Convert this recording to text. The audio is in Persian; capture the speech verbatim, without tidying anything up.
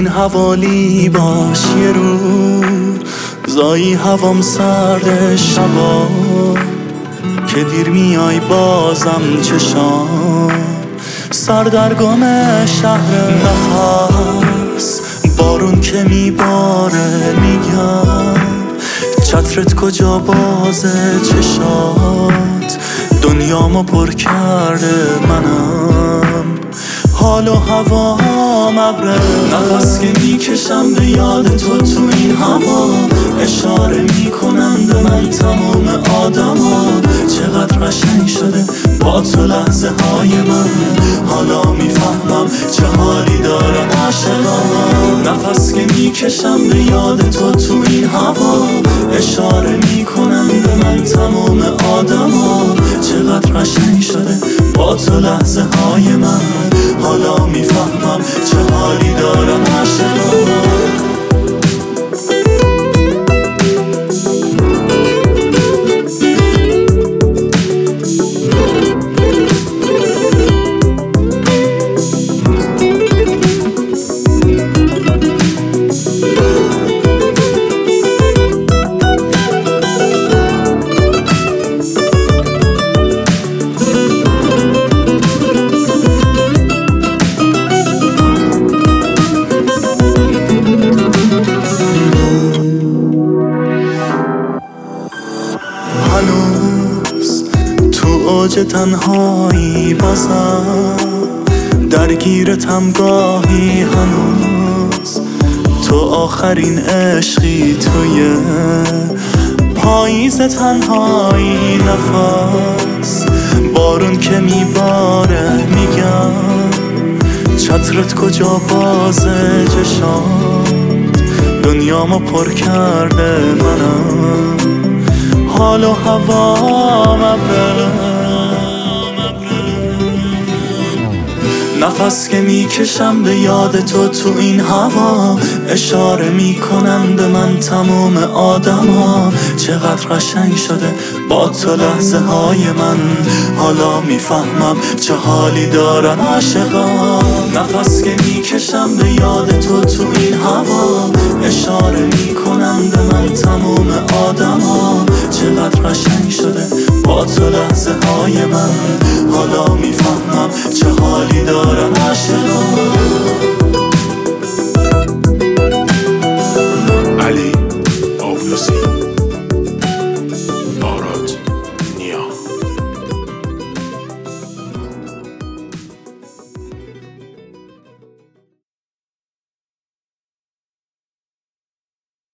حوالی باش یه روز، زایی هوام سرد شبا که دیر میای بازم چشام سردرگم شهر نفس. بارون که میباره میگم چترت کجا بازه چشات، دنیامو پر کرده منم حال و هوام ابره. نفس که میکشم به یاد تو تو این هوا، اشاره میکنم به من تمام آدما. چقدر قشنگ شده با تو لحظه های من، حالا میفهمم چه حالی دارن عاشقان. نفس که میکشم به یاد تو تو این هوا، اشاره میکنم به من تمام آدما. چقدر قشنگ شده با تو لحظه های من، حالا میفهمم چه حالی دارن عاشقان. هنوز تو اوج تنهایی بازم درگیرتم گاهی، هنوز تو آخرین عشقی توی پاییز تنهایی. نفس بارون که میباره میگم چترت کجا بازه چشات، دنیامو پر کرده منم حال و هوام ابره. نفس که میکشم به یاد تو تو این هوا، اشاره میکنن به من تمام آدما. چقدر قشنگ شده با تو لحظه های من، حالا میفهمم چه حالی دارن عاشقان. نفس که میکشم به یاد تو تو این هوا، اشاره میکنن به من تمام آدما. چقدر قشنگ شده با تو لحظه های من، حالا میفهمم چه حالی دارن عاشقان.